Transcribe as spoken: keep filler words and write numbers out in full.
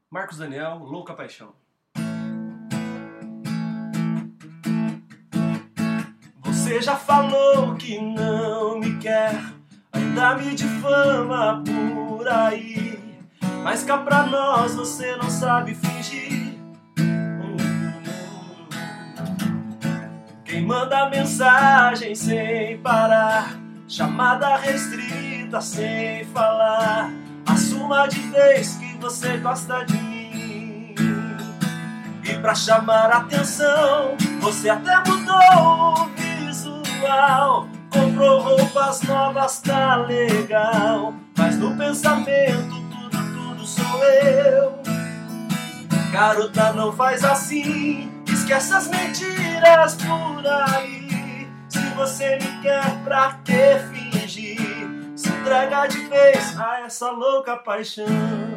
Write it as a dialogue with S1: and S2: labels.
S1: Marcos Daniel, Louca Paixão. Você já falou que não me quer, ainda me difama por aí, mas cá pra nós você não sabe fingir. Quem manda mensagem sem parar, chamada restrita sem falar, assuma de vez que você gosta de mim. E pra chamar atenção, você até mudou o visual, comprou roupas novas, tá legal, mas no pensamento tudo, tudo sou eu. Garota, não faz assim, esquece as mentiras por aí. Se você me quer, pra que fingir? Se entrega de vez a essa louca paixão.